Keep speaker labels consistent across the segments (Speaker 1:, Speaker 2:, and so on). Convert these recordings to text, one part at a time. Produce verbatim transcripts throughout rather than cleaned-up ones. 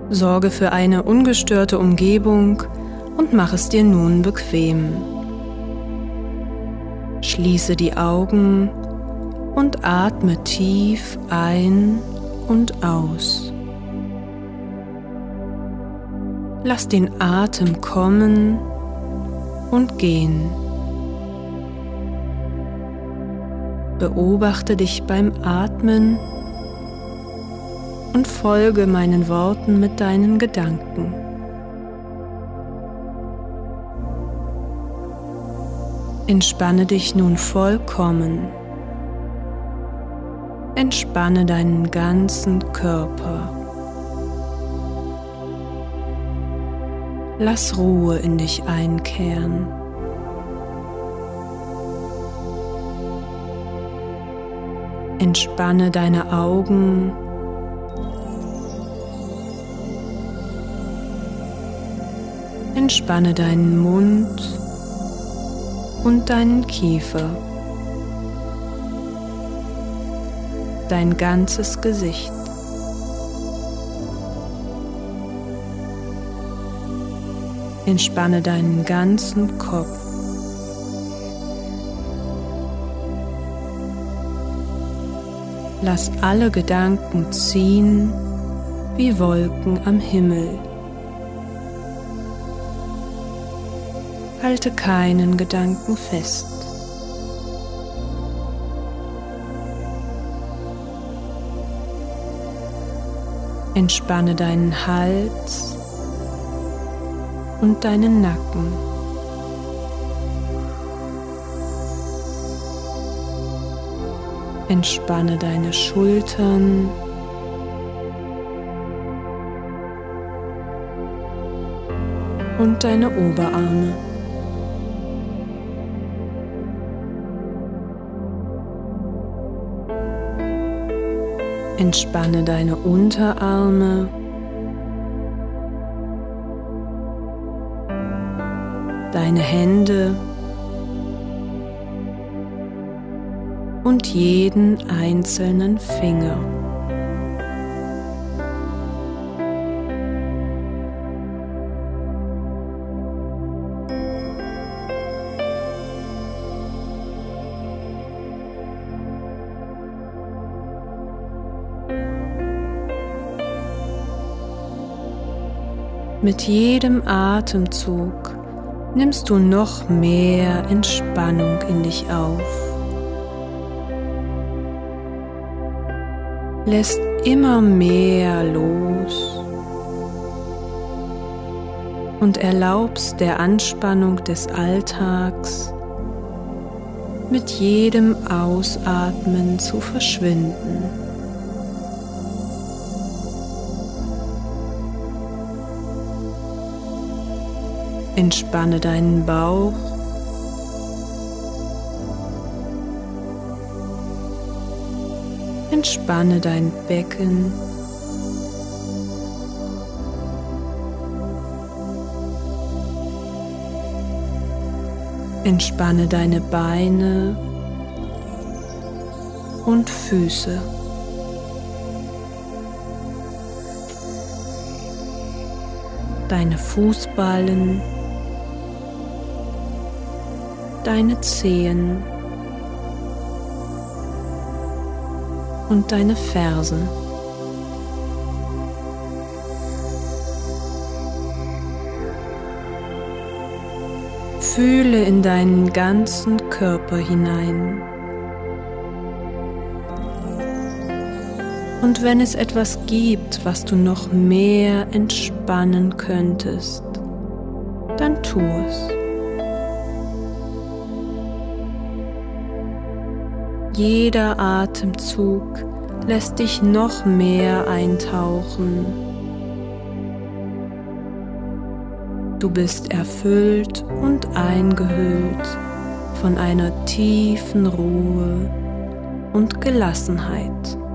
Speaker 1: Sorge für eine ungestörte Umgebung und mach es dir nun bequem. Schließe die Augen und atme tief ein und aus. Lass den Atem kommen und gehen. Beobachte dich beim Atmen und folge meinen Worten mit deinen Gedanken. Entspanne dich nun vollkommen. Entspanne deinen ganzen Körper. Lass Ruhe in dich einkehren. Entspanne deine Augen. Entspanne deinen Mund und deinen Kiefer. Dein ganzes Gesicht. Entspanne deinen ganzen Kopf. Lass alle Gedanken ziehen wie Wolken am Himmel. Halte keinen Gedanken fest. Entspanne deinen Hals und deinen Nacken. Entspanne deine Schultern und deine Oberarme. Entspanne deine Unterarme, deine Hände und jeden einzelnen Finger. Mit jedem Atemzug nimmst du noch mehr Entspannung in dich auf. Lässt immer mehr los und erlaubst der Anspannung des Alltags mit jedem Ausatmen zu verschwinden. Entspanne deinen Bauch, entspanne dein Becken, entspanne deine Beine und Füße. Deine Fußballen, deine Zehen und deine Fersen. Fühle in deinen ganzen Körper hinein. Und wenn es etwas gibt, was du noch mehr entspannen könntest, dann tu es. Jeder Atemzug lässt dich noch mehr eintauchen. Du bist erfüllt und eingehüllt von einer tiefen Ruhe und Gelassenheit.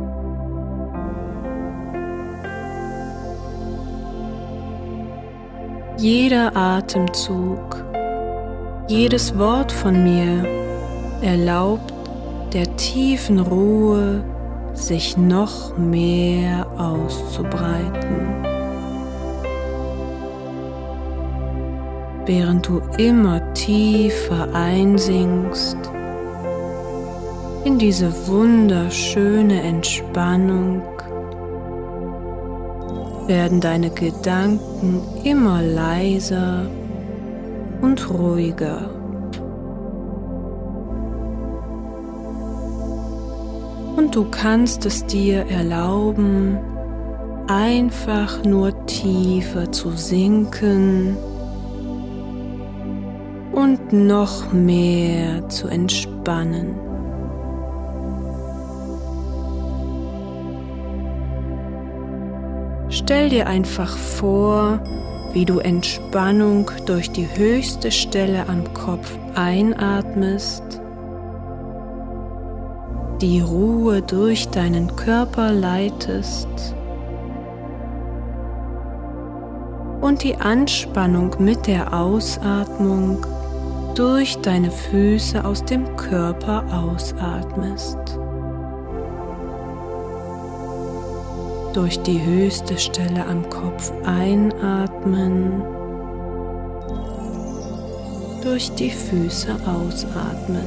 Speaker 1: Jeder Atemzug, jedes Wort von mir erlaubt der tiefen Ruhe sich noch mehr auszubreiten. während du immer tiefer einsinkst in diese wunderschöne Entspannung, werden deine Gedanken immer leiser und ruhiger. Und du kannst es dir erlauben, einfach nur tiefer zu sinken und noch mehr zu entspannen. Stell dir einfach vor, wie du Entspannung durch die höchste Stelle am Kopf einatmest, die Ruhe durch deinen Körper leitest und die Anspannung mit der Ausatmung durch deine Füße aus dem Körper ausatmest. Durch die höchste Stelle am Kopf einatmen, durch die Füße ausatmen.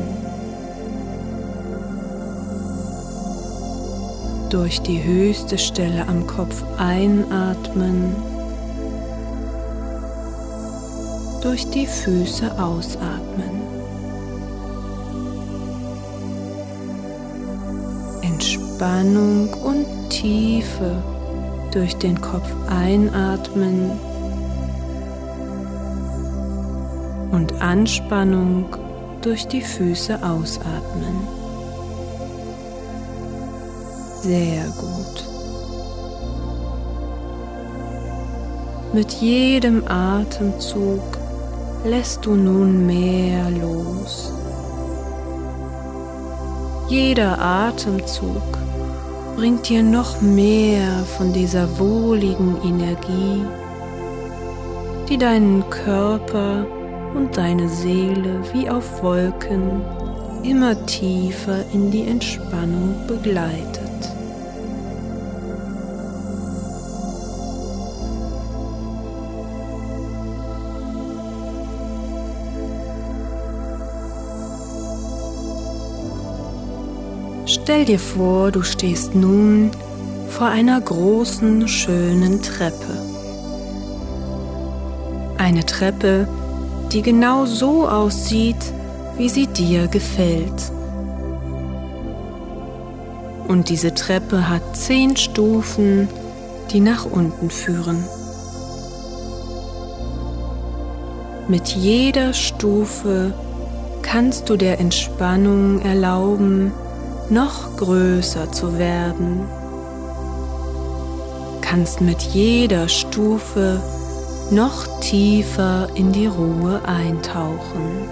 Speaker 1: Durch die höchste Stelle am Kopf einatmen, durch die Füße ausatmen. Entspannung und Tiefe durch den Kopf einatmen und Anspannung durch die Füße ausatmen. Sehr gut. Mit jedem Atemzug lässt du nun mehr los. Jeder Atemzug bringt dir noch mehr von dieser wohligen Energie, die deinen Körper und deine Seele wie auf Wolken immer tiefer in die Entspannung begleitet. Stell dir vor, du stehst nun vor einer großen, schönen Treppe. Eine Treppe, die genau so aussieht, wie sie dir gefällt. Und diese Treppe hat zehn Stufen, die nach unten führen. Mit jeder Stufe kannst du der Entspannung erlauben, noch größer zu werden. Kannst mit jeder Stufe noch tiefer in die Ruhe eintauchen.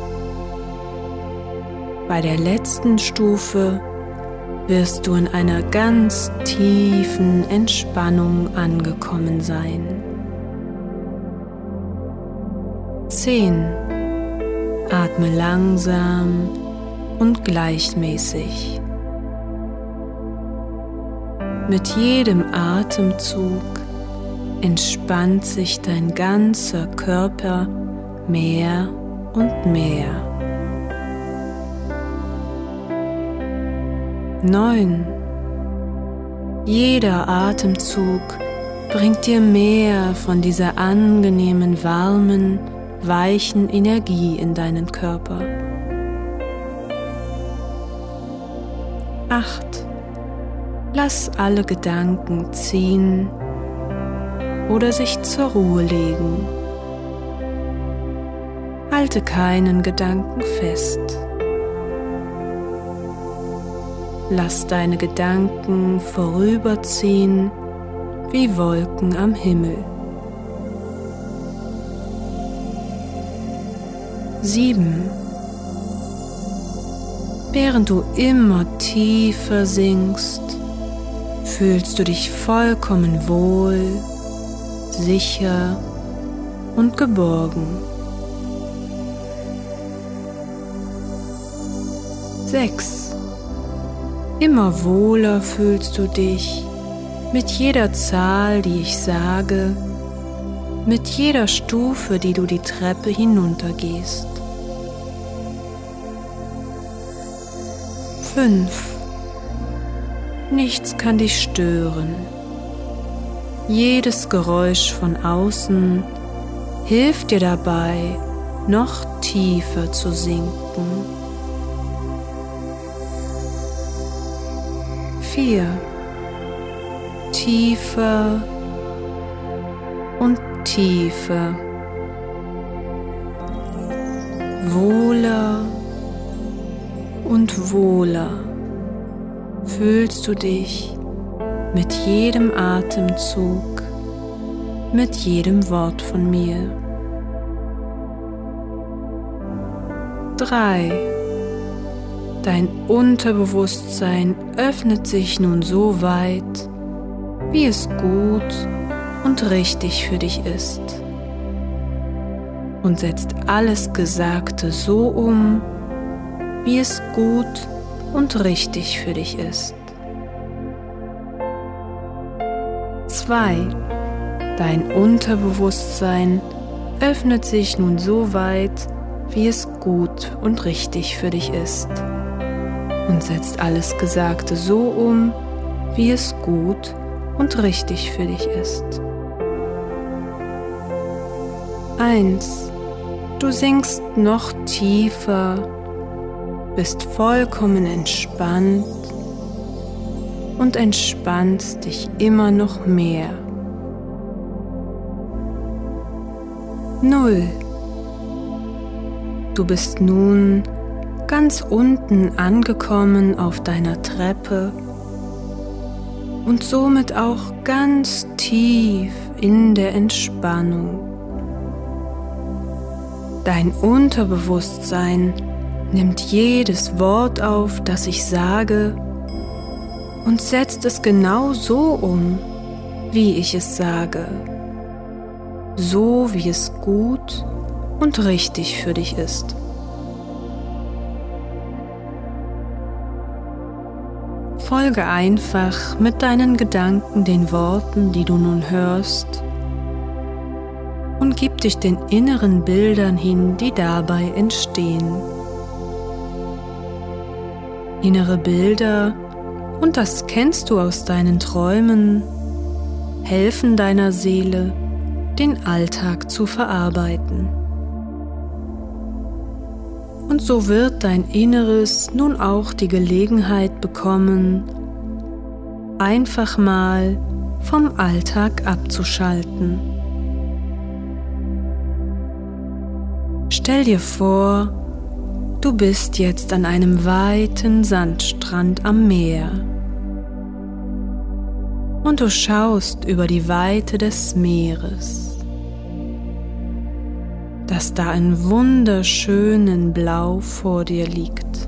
Speaker 1: Bei der letzten Stufe wirst du in einer ganz tiefen Entspannung angekommen sein. Zehn. Atme langsam und gleichmäßig. Mit jedem Atemzug entspannt sich dein ganzer Körper mehr und mehr. Neun. Jeder Atemzug bringt dir mehr von dieser angenehmen, warmen, weichen Energie in deinen Körper. Acht. Lass alle Gedanken ziehen oder sich zur Ruhe legen. Halte keinen Gedanken fest. Lass deine Gedanken vorüberziehen wie Wolken am Himmel. Sieben. Während du immer tiefer sinkst, fühlst du dich vollkommen wohl, sicher und geborgen. Sechs. Immer wohler fühlst du dich mit jeder Zahl, die ich sage, mit jeder Stufe, die du die Treppe hinuntergehst. Fünf. Nichts kann dich stören. Jedes Geräusch von außen hilft dir dabei, noch tiefer zu sinken. Vier. Tiefer und tiefer. Wohler und wohler fühlst du dich mit jedem Atemzug, mit jedem Wort von mir. Drei. Dein Unterbewusstsein öffnet sich nun so weit, wie es gut und richtig für dich ist, und setzt alles Gesagte so um, wie es gut und richtig für dich ist. Zwei. Dein Unterbewusstsein öffnet sich nun so weit, wie es gut und richtig für dich ist, und setzt alles Gesagte so um, wie es gut und richtig für dich ist. Eins. Du sinkst noch tiefer, bist vollkommen entspannt und entspannst dich immer noch mehr. Null. Du bist nun ganz unten angekommen auf deiner Treppe und somit auch ganz tief in der Entspannung. Dein Unterbewusstsein nimmt jedes Wort auf, das ich sage, und setzt es genau so um, wie ich es sage, so wie es gut und richtig für dich ist. Folge einfach mit deinen Gedanken den Worten, die du nun hörst, und gib dich den inneren Bildern hin, die dabei entstehen. Innere Bilder, und das kennst du aus deinen Träumen, helfen deiner Seele, den Alltag zu verarbeiten. Und so wird dein Inneres nun auch die Gelegenheit bekommen, einfach mal vom Alltag abzuschalten. Stell dir vor, du bist jetzt an einem weiten Sandstrand am Meer und du schaust über die Weite des Meeres, das da in wunderschönen Blau vor dir liegt.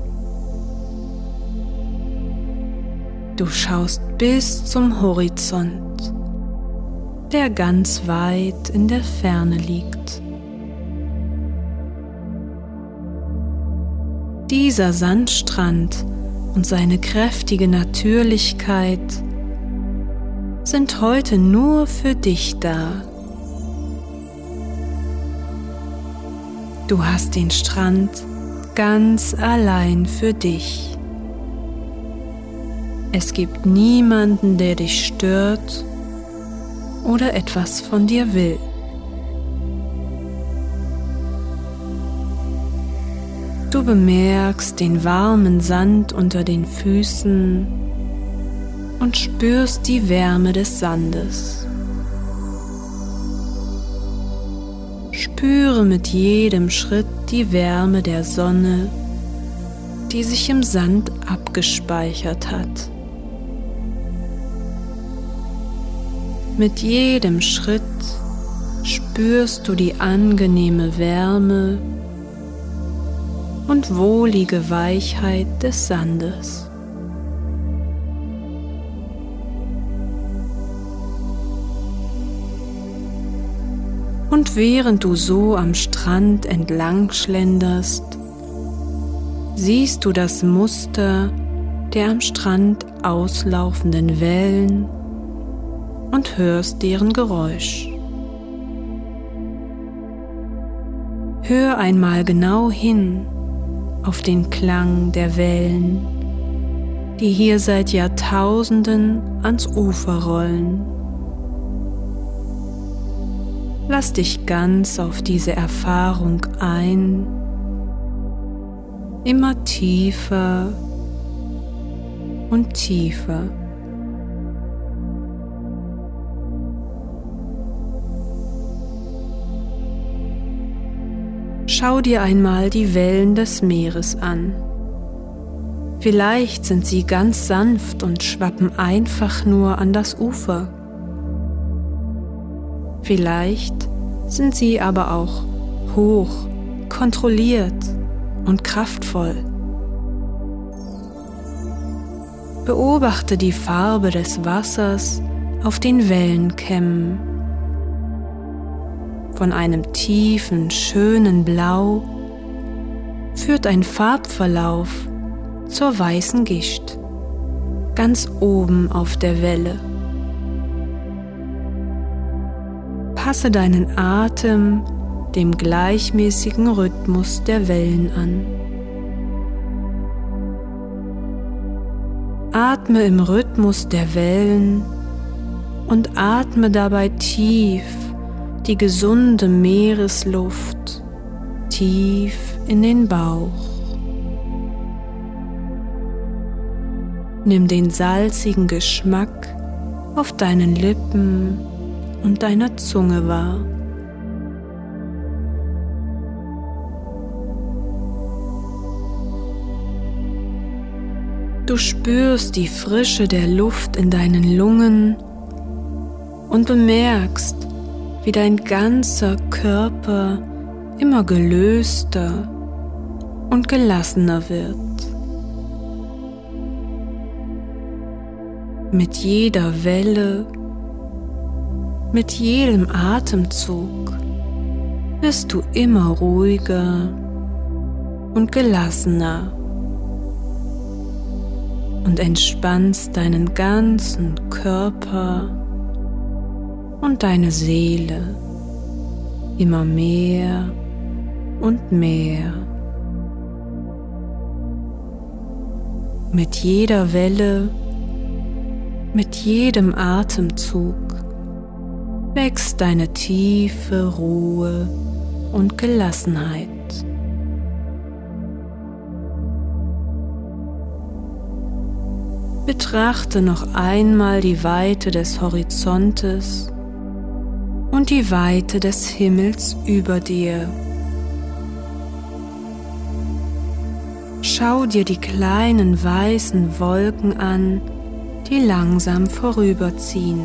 Speaker 1: Du schaust bis zum Horizont, der ganz weit in der Ferne liegt. Dieser Sandstrand und seine kräftige Natürlichkeit sind heute nur für dich da. Du hast den Strand ganz allein für dich. Es gibt niemanden, der dich stört oder etwas von dir will. Du bemerkst den warmen Sand unter den Füßen und spürst die Wärme des Sandes. Spüre mit jedem Schritt die Wärme der Sonne, die sich im Sand abgespeichert hat. Mit jedem Schritt spürst du die angenehme Wärme und wohlige Weichheit des Sandes. Und während du so am Strand entlang schlenderst, siehst du das Muster der am Strand auslaufenden Wellen und hörst deren Geräusch. Hör einmal genau hin auf den Klang der Wellen, die hier seit Jahrtausenden ans Ufer rollen. Lass dich ganz auf diese Erfahrung ein, immer tiefer und tiefer. Schau dir einmal die Wellen des Meeres an. Vielleicht sind sie ganz sanft und schwappen einfach nur an das Ufer. Vielleicht sind sie aber auch hoch, kontrolliert und kraftvoll. Beobachte die Farbe des Wassers auf den Wellenkämmen. Von einem tiefen, schönen Blau führt ein Farbverlauf zur weißen Gischt, ganz oben auf der Welle. Passe deinen Atem dem gleichmäßigen Rhythmus der Wellen an. Atme im Rhythmus der Wellen und atme dabei tief die gesunde Meeresluft tief in den Bauch. Nimm den salzigen Geschmack auf deinen Lippen und deiner Zunge wahr. Du spürst die Frische der Luft in deinen Lungen und bemerkst, wie dein ganzer Körper immer gelöster und gelassener wird. Mit jeder Welle, mit jedem Atemzug wirst du immer ruhiger und gelassener und entspannst deinen ganzen Körper und deine Seele immer mehr und mehr. Mit jeder Welle, mit jedem Atemzug wächst deine tiefe Ruhe und Gelassenheit. Betrachte noch einmal die Weite des Horizontes und die Weite des Himmels über dir. Schau dir die kleinen weißen Wolken an, die langsam vorüberziehen.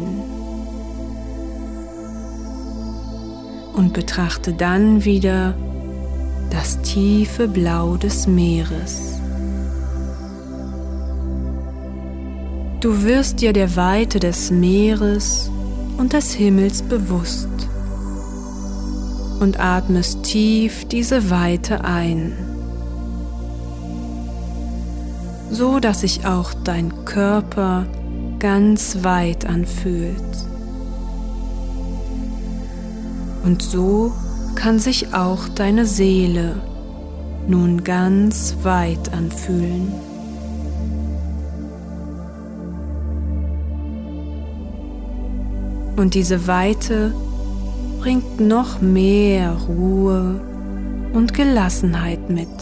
Speaker 1: Und betrachte dann wieder das tiefe Blau des Meeres. Du wirst dir der Weite des Meeres und des Himmels bewusst und atmest tief diese Weite ein, so dass sich auch dein Körper ganz weit anfühlt. Und so kann sich auch deine Seele nun ganz weit anfühlen. Und diese Weite bringt noch mehr Ruhe und Gelassenheit mit.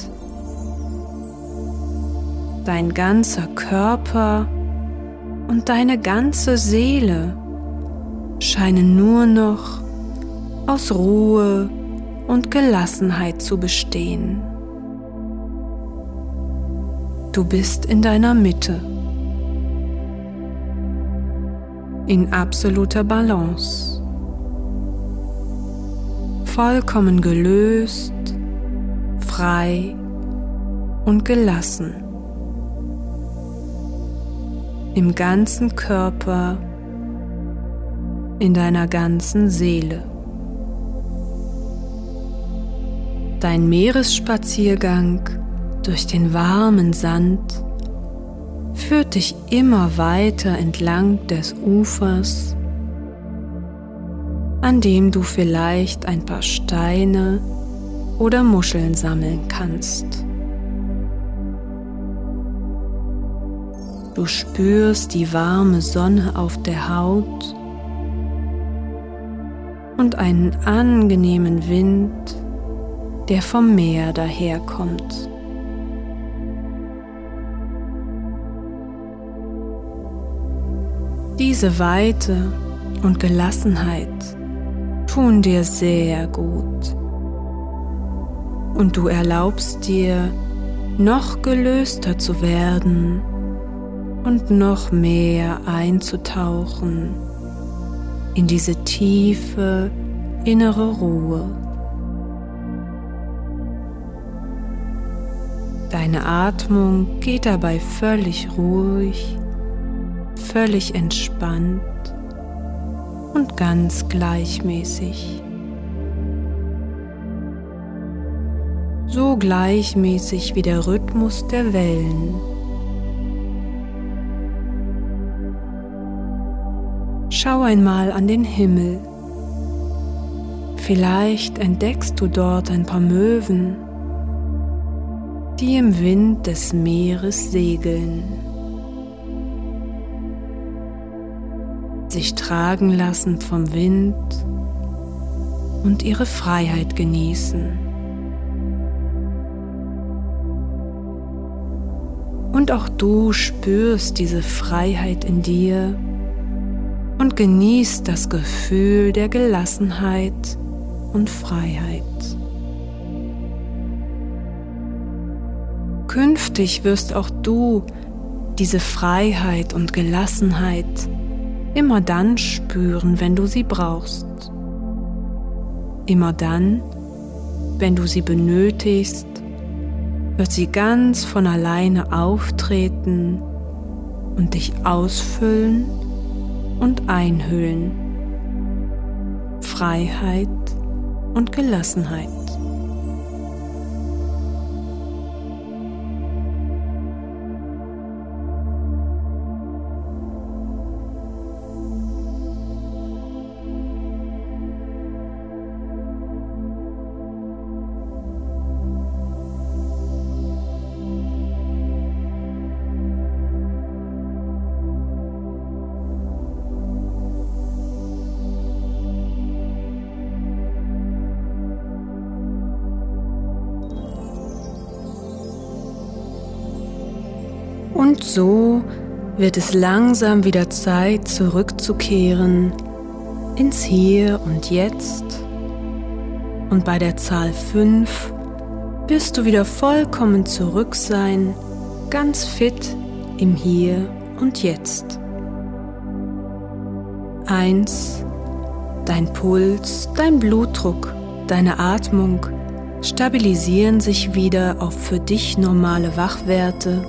Speaker 1: Dein ganzer Körper und deine ganze Seele scheinen nur noch aus Ruhe und Gelassenheit zu bestehen. Du bist in deiner Mitte, in absoluter Balance, vollkommen gelöst, frei und gelassen, im ganzen Körper, in deiner ganzen Seele. Dein Meeresspaziergang durch den warmen Sand führt dich immer weiter entlang des Ufers, an dem du vielleicht ein paar Steine oder Muscheln sammeln kannst. Du spürst die warme Sonne auf der Haut und einen angenehmen Wind, der vom Meer daherkommt. Diese Weite und Gelassenheit tun dir sehr gut und du erlaubst dir, noch gelöster zu werden und noch mehr einzutauchen in diese tiefe innere Ruhe. Deine Atmung geht dabei völlig ruhig, völlig entspannt und ganz gleichmäßig. So gleichmäßig wie der Rhythmus der Wellen. Schau einmal an den Himmel. Vielleicht entdeckst du dort ein paar Möwen, die im Wind des Meeres segeln, sich tragen lassen vom Wind und ihre Freiheit genießen. Und auch du spürst diese Freiheit in dir und genießt das Gefühl der Gelassenheit und Freiheit. Künftig wirst auch du diese Freiheit und Gelassenheit immer dann spüren, wenn du sie brauchst. Immer dann, wenn du sie benötigst, wird sie ganz von alleine auftreten und dich ausfüllen und einhüllen. Freiheit und Gelassenheit. Und so wird es langsam wieder Zeit, zurückzukehren ins Hier und Jetzt. Und bei der Zahl fünf wirst du wieder vollkommen zurück sein, ganz fit im Hier und Jetzt. Eins, dein Puls, dein Blutdruck, deine Atmung stabilisieren sich wieder auf für dich normale Wachwerte.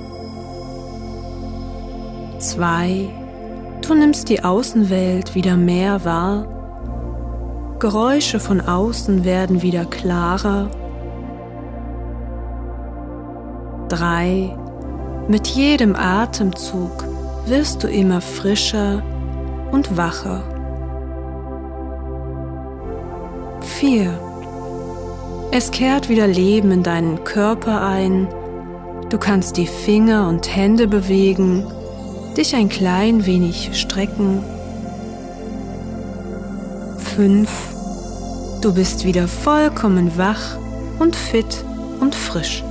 Speaker 1: Zwei, du nimmst die Außenwelt wieder mehr wahr. Geräusche von außen werden wieder klarer. Drei, mit jedem Atemzug wirst du immer frischer und wacher. Vier, es kehrt wieder Leben in deinen Körper ein. Du kannst die Finger und Hände bewegen, dich ein klein wenig strecken. Fünf, du bist wieder vollkommen wach und fit und frisch.